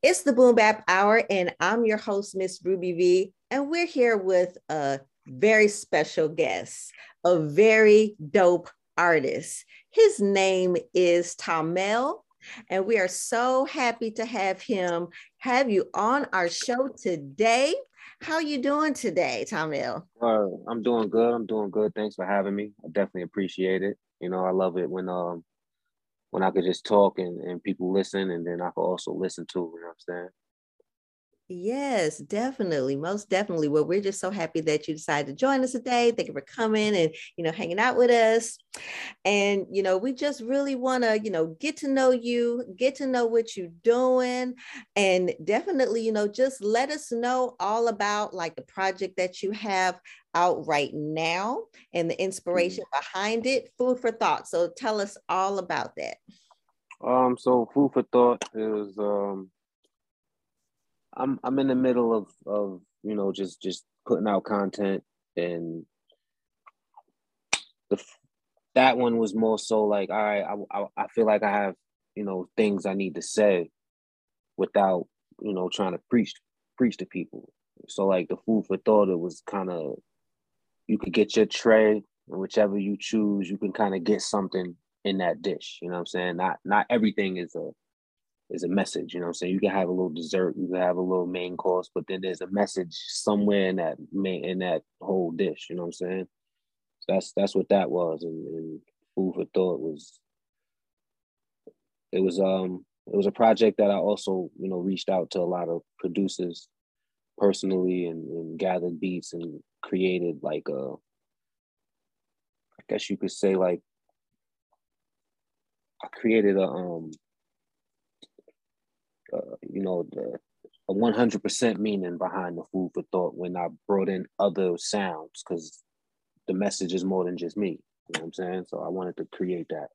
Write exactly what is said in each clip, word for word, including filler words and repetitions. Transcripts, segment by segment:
It's the Boom Bap Hour, and I'm your host, Miss Ruby V. And we're here with a very special guest, a very dope artist. His name is Tamel, and we are so happy to have him have you on our show today. How you doing today, Tamel? Uh, I'm doing good. I'm doing good. Thanks for having me. I definitely appreciate it. You know, I love it when um when I could just talk and, and people listen and then I could also listen too, you know what I'm Yes, definitely. Most definitely. Well, we're just so happy that you decided to join us today. Thank you for coming and, you know, hanging out with us. And, you know, we just really want to, you know, get to know you, get to know what you're doing. And definitely, you know, just let us know all about like the project that you have out right now and the saying? inspiration behind it. Food for thought. So tell us all about that. Mhm. Um, so food for thought is um I'm I'm in the middle of of you know just just putting out content and the that one was more so like all right I I, I feel like I have you know things I need to say without you know trying to preach preach to people. So like the food for thought, it was kind of you could get your tray and whichever you choose, you can kind of get something in that dish. You know what I'm saying? Not not everything is a is a message. You know what I'm saying? You can have a little dessert, you can have a little main course, but then there's a message somewhere in that main in that whole dish. You know what I'm saying? So that's that's what that was, and, and food for thought was it was um it was a project that I also you know reached out to a lot of producers personally and, and gathered beats and created like a I guess you could say like I created a um uh, you know the a one hundred percent meaning behind the food for thought when I brought in other sounds because the message is more than just me. You know what I'm saying? So I wanted to create that.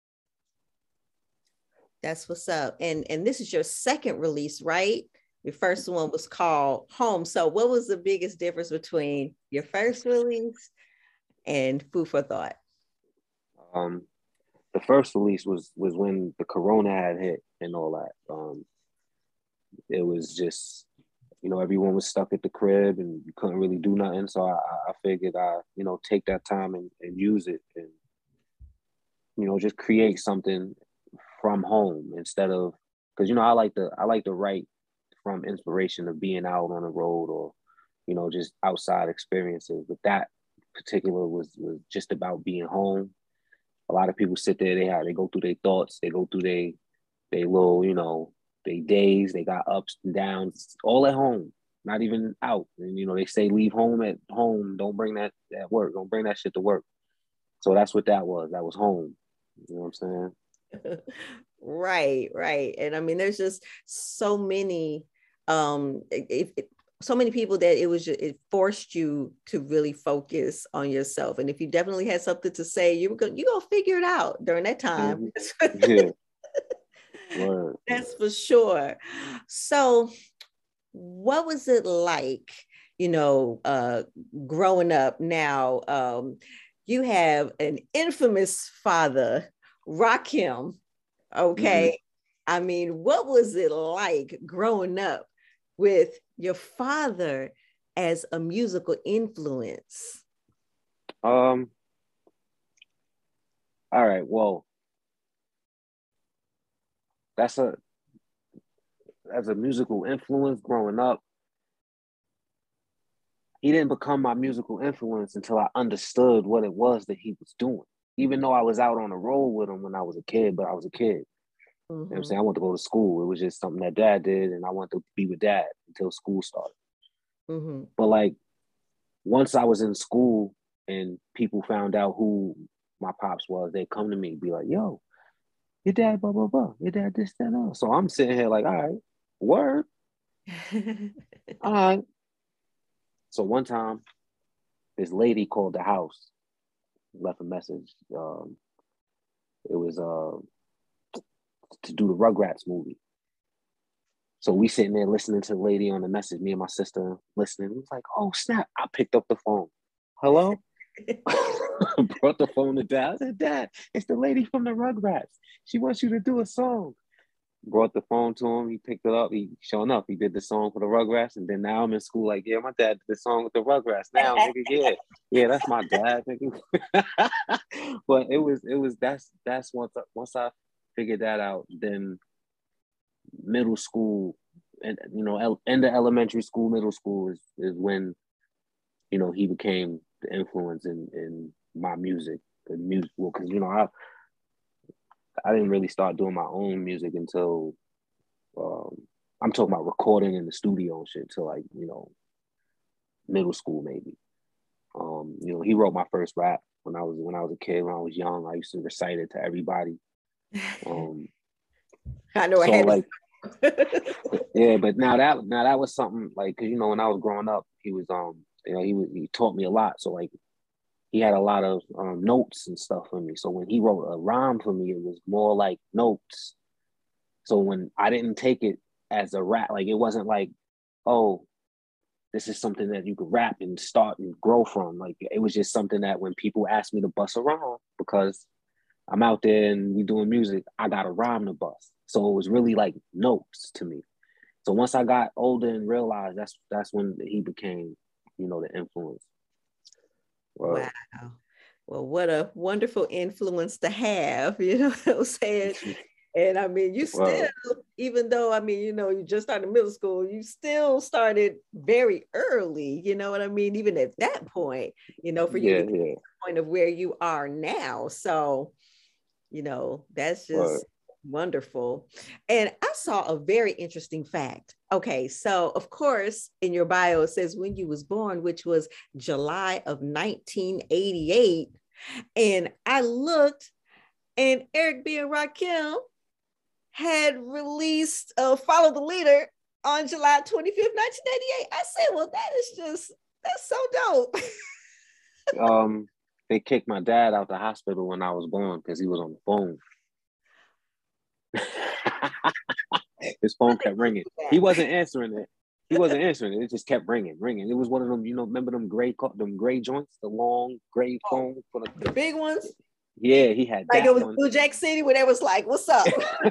That's what's up. And and this is your second release, right? Your first one was called Home. So what was the biggest difference between your first release and Food for Thought? Um, the first release was was when the Corona had hit and all that. Um, it was just you know everyone was stuck at the crib and you couldn't really do nothing. So I, I figured I you know take that time and, and use it and you know just create something from home instead of because you know I like to I like to write from inspiration of being out on the road or you know just outside experiences. But that particular was was just about being home. A lot of people sit there, they have they go through their thoughts, they go through their they little you know they days, they got ups and downs, all at home, not even out. And you know they say leave home at home, don't bring that at work, don't bring that shit to work. So that's what that was. That was home. You know what I'm saying? Right, right. And I mean, there's just so many, um, if, if so many people that it was just, it forced you to really focus on yourself. And if you definitely had something to say, you were going you gonna figure it out during that time. Mm-hmm. Yeah. Word. That's for sure. So what was it like, you know, uh, growing up now? Um, you have an infamous father, Rakim. Mm-hmm. Okay. I mean, what was it like growing up with your father as a musical influence? Um. All right. Well, that's a as a musical influence growing up. He didn't become my musical influence until I understood what it was that he was doing. Even though I was out on the road with him when I was a kid, but I was a kid. You know what I'm Mm-hmm. saying? I wanted to go to school. It was just something that dad did, and I wanted to be with dad until school started. Mm-hmm. But like once I was in school and people found out who my pops was, they'd come to me, be like, yo, your dad, blah, blah, blah. Your dad, this, that, and that. So I'm sitting here like, all right, word, all right. So one time, this lady called the house, left a message. Um, it was uh, to do the Rugrats movie. So we sitting there listening to the lady on the message, me and my sister listening. It was like, oh, snap. I picked up the phone. Hello? Brought the phone to dad. I said, Dad, it's the lady from the Rugrats. She wants you to do a song. brought the phone to him. He picked it up. He sure enough, he did the song for the Rugrats. And then now I'm in school like, yeah, my dad did the song with the Rugrats. Now, nigga, yeah, yeah, that's my dad, nigga. But it was, it was that's that's once once I figured that out. Then middle school, and you know, el- end of elementary school, middle school is is when you know he became the influence in in my music, the music. Well, because you know I I didn't really start doing my own music until um, I'm talking about recording in the studio and shit till like, you know, middle school maybe. Um, you know, he wrote my first rap when I was when I was a kid, when I was young. I used to recite it to everybody. Um, I know I so had like to. yeah, but now that now that was something like, cause you know when I was growing up, he was um you know he was he taught me a lot. So like he had a lot of um, notes and stuff for me. So when he wrote a rhyme for me, it was more like notes. So when I didn't take it as a rap, like it wasn't like, oh, this is something that you could rap and start and grow from. Like it was just something that when people ask me to bust a rhyme, because I'm out there and we doing music, I got a rhyme to bust. So it was really like notes to me. So once I got older and realized that's that's when he became, you know, the influence. Wow. Well, what a wonderful influence to have, you know what I'm saying? And I mean, you still, Wow. even though, I mean, you know, you just started middle school, you still started very early, you know what I mean? Even at that point, you know, for you Yeah, to get yeah. to the point of where you are now. So, you know, that's Wow. just wonderful. And I saw a very interesting fact. Okay, so of course, in your bio, it says when you was born, which was July of nineteen eighty-eight. And I looked, and Eric B. and Rakim had released uh, Follow the Leader on July twenty-fifth, nineteen eighty-eight. I said, well, that is just, that's so dope. Um, they kicked my dad out the hospital when I was born because he was on the phone. His phone kept ringing. He wasn't answering it. He wasn't answering it. It just kept ringing, ringing. It was one of them, you know, remember them gray, them gray joints, the long gray phone for the, The big ones? Yeah, he had like that it was one. Blue Jack City where they was like, what's up?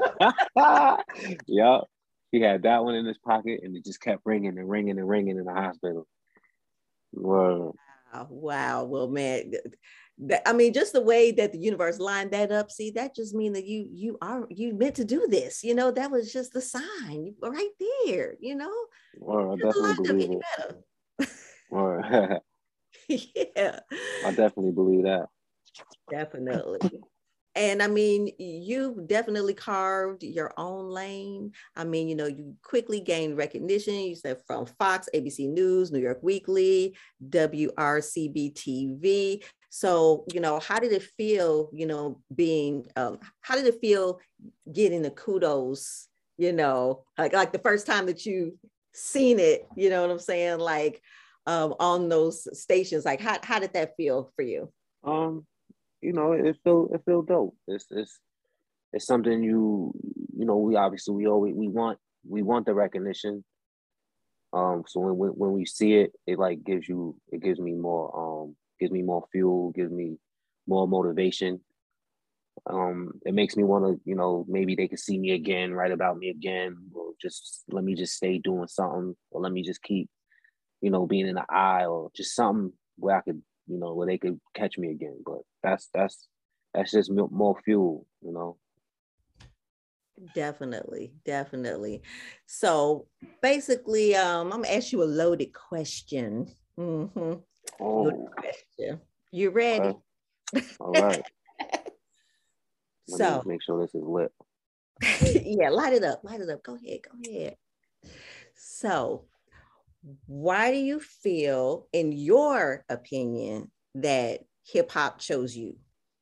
Yep. He had that one in his pocket and it just kept ringing and ringing and ringing in the hospital. Wow. Wow. Well, man, that, I mean, just the way that the universe lined that up, see, that just means that you you are you meant to do this. You know, that was just the sign right there, you know. Well, I definitely believe it. Well, yeah. I definitely believe that. Definitely. And I mean, you definitely carved your own lane. I mean, you know, you quickly gained recognition. You said from Fox, A B C News, New York Weekly, W R C B T V. So, you know, how did it feel, you know, being, um, how did it feel getting the kudos, you know, like, like the first time that you seen it, you know what I'm saying? Like um, on those stations, like how, how did that feel for you? Um, you know, it feel it feel dope. It's it's it's something you you know, we obviously we always we want we want the recognition. Um, so when when, when we see it, it like gives you it gives me more um gives me more fuel, gives me more motivation. Um, it makes me want to, you know, maybe they could see me again, write about me again, or just let me just stay doing something, or let me just keep, you know, being in the eye, or just something where I could, you know, where they could catch me again. But that's that's that's just more fuel, you know. Definitely, definitely. So basically, um, I'm gonna ask you a loaded question. Mm-hmm. Loaded Oh, question. You ready? okay. All right. Let me So make sure this is lit. yeah, light it up, light it up. Go ahead, go ahead. So, why do you feel, in your opinion, that hip hop chose you?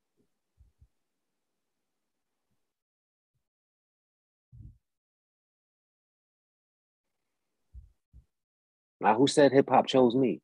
Now, who said hip hop chose me?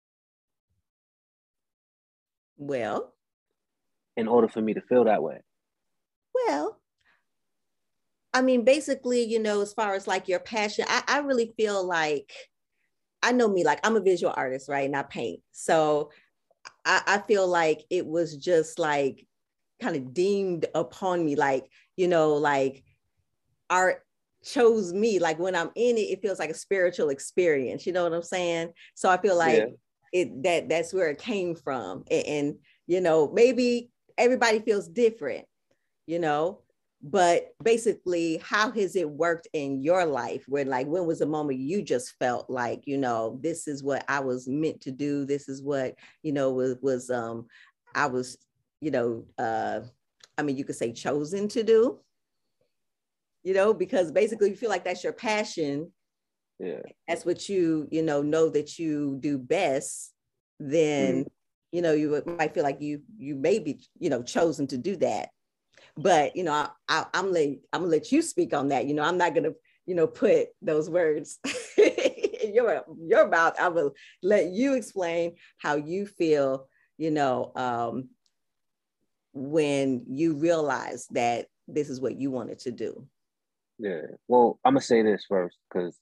Well, In order for me to feel that way. well, I mean, basically, you know, as far as like your passion, I, I really feel like I know me, like I'm a visual artist, right? And I paint. So I, I feel like it was just like kind of deemed upon me, like, you know, like art chose me. Like when I'm in it, it feels like a spiritual experience. You know what I'm saying? So I feel like yeah. it that that's where it came from. And, and you know, maybe everybody feels different, you know, but basically, how has it worked in your life? When like when was the moment you just felt like, you know, this is what I was meant to do. This is what, you know, was was um I was, you know, uh I mean, you could say chosen to do, you know, because basically you feel like that's your passion. Yeah. That's what you, you know, know that you do best, then, mm. you know, you might feel like you, you may be, you know, chosen to do that. But, you know, I, I, I'm, let, I'm gonna let you speak on that. You know, I'm not going to, you know, put those words in your, your mouth. I will let you explain how you feel, you know, um, when you realize that this is what you wanted to do. Yeah. Well, I'm going to say this first, because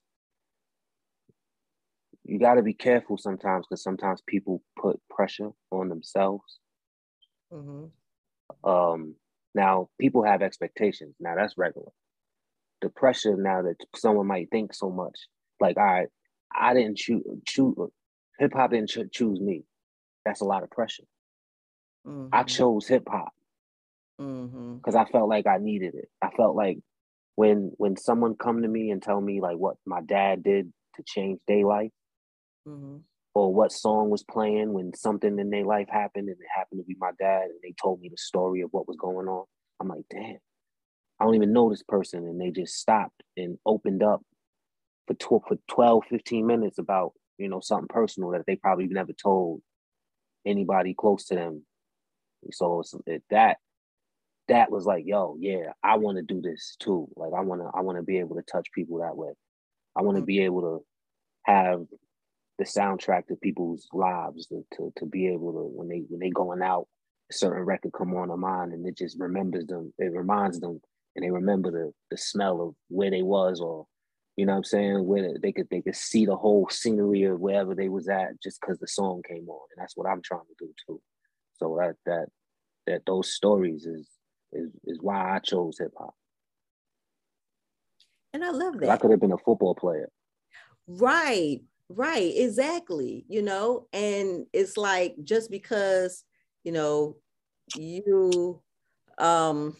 you got to be careful sometimes, because sometimes people put pressure on themselves. Mm-hmm. Um, now, people have expectations. Now, that's regular. The pressure now that someone might think so much, like, all right, I didn't choose, choose hip hop didn't cho- choose me. That's a lot of pressure. Mm-hmm. I chose hip hop because mm-hmm. I felt like I needed it. I felt like when when someone come to me and tell me like what my dad did to change their life, mm-hmm. or what song was playing when something in their life happened and it happened to be my dad, and they told me the story of what was going on, I'm like, damn, I don't even know this person. And they just stopped and opened up for, tw- for twelve, fifteen minutes about, you know, something personal that they probably never told anybody close to them. So it, that that was like, yo, yeah, I want to do this too. Like I want to I want to be able to touch people that way. I want to mm-hmm. be able to have the soundtrack to people's lives, to, to to be able to, when they when they going out, a certain record come on their mind and it just remembers them, it reminds them, and they remember the the smell of where they was, or you know what I'm saying, where they could they could see the whole scenery of wherever they was at just because the song came on. And that's what I'm trying to do too. So that that that those stories is is is why I chose hip hop. And I love that. I could have been a football player. Right, right, exactly. You know, and it's like just because, you know, you um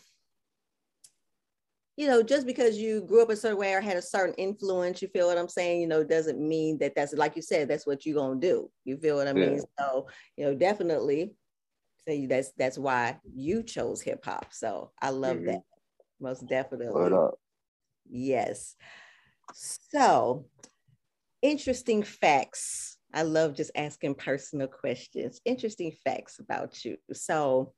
you know, just because you grew up a certain way or had a certain influence, you feel what I'm saying, you know, doesn't mean that that's, like you said, that's what you're going to do. You feel what I mean? Yeah. So, you know, definitely say that's, that's why you chose hip hop. So I love mm-hmm. that. Most definitely. Word up. Yes. So interesting facts. I love just asking personal questions. Interesting facts about you. So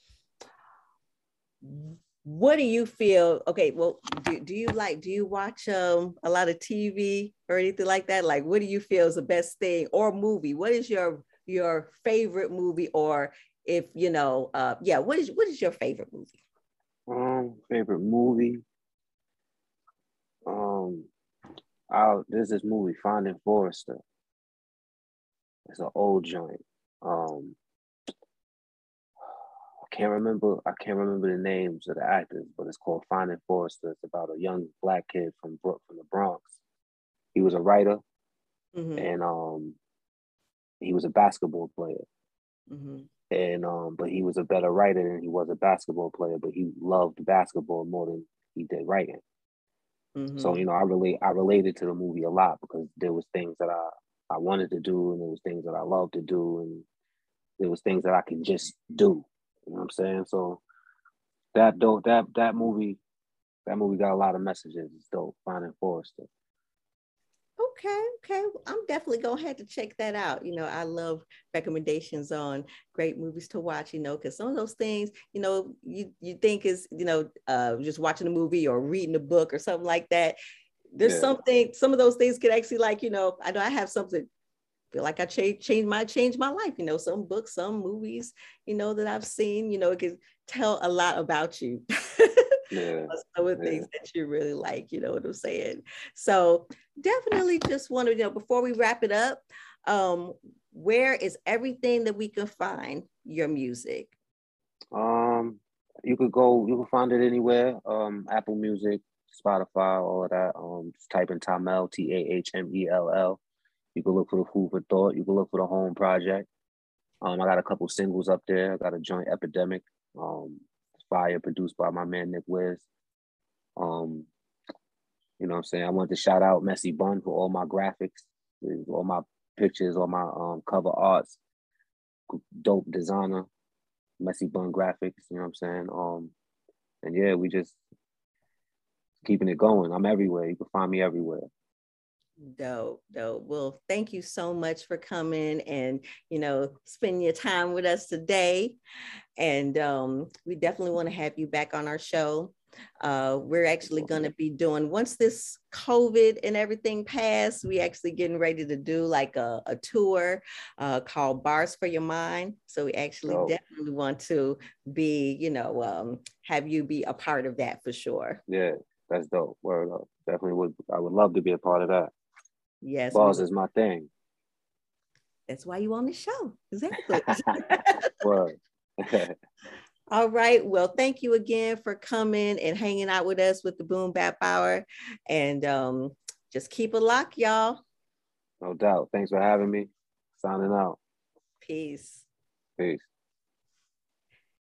what do you feel? Okay, well, do, do you like, do you watch um, a lot of T V or anything like that? Like, what do you feel is the best thing, or movie? What is your your favorite movie? Or if, you know, uh, yeah, what is what is your favorite movie? Um, favorite movie? Um, I, there's this movie, Finding Forrester. It's an old joint. Um, I can't remember. I can't remember the names of the actors, but it's called Finding Forrester. It's about a young black kid from from the Bronx. He was a writer, mm-hmm. and um, he was a basketball player. Mm-hmm. And um, but he was a better writer than he was a basketball player. But he loved basketball more than he did writing. Mm-hmm. So you know, I relate. I related to the movie a lot because there was things that I I wanted to do, and there was things that I loved to do, and there was things that I could just do. You know what I'm saying? So that dope, that that movie, that movie got a lot of messages. It's dope. Finding Forrester. Okay, okay. I'm definitely gonna have to check that out. You know, I love recommendations on great movies to watch, you know, because some of those things, you know, you you think is, you know, uh just watching a movie or reading a book or something like that. There's yeah. something, some of those things could actually, like, you know, I know I have something, feel like I changed change my change my life, you know, some books, some movies, you know, that I've seen, you know, it can tell a lot about you. Yeah, some of the yeah. things that you really like, you know what I'm saying? So definitely just want to, you know, before we wrap it up, um, where is everything that we can find your music? Um, you could go, you can find it anywhere. Um, Apple Music, Spotify, all of that. Um, just type in Tahmel, T A H M E L L. You can look for the Food for Thought. You can look for the Home Project. Um, I got a couple singles up there. I got a joint Epidemic, um, fire produced by my man Nick Wiz. Um, you know what I'm saying? I wanted to shout out Messy Bun for all my graphics, all my pictures, all my um cover arts, dope designer, Messy Bun graphics, you know what I'm saying? Um, and yeah, we just keeping it going. I'm everywhere. You can find me everywhere. Dope, dope. Well, thank you so much for coming and, you know, spending your time with us today. And um, we definitely want to have you back on our show. Uh, we're actually going to be doing, once this COVID and everything pass, we actually getting ready to do like a, a tour uh, called Bars for Your Mind. So we actually dope. Definitely want to be, you know, um, have you be a part of that for sure. Yeah, that's dope. Word up. Definitely would. I would love to be a part of that. Yes. Bars is my thing. That's why you on the show. Exactly. Word. All right. Well, thank you again for coming and hanging out with us with the Boom Bap Hour. And um, just keep it locked, y'all. No doubt. Thanks for having me. Signing out. Peace. Peace.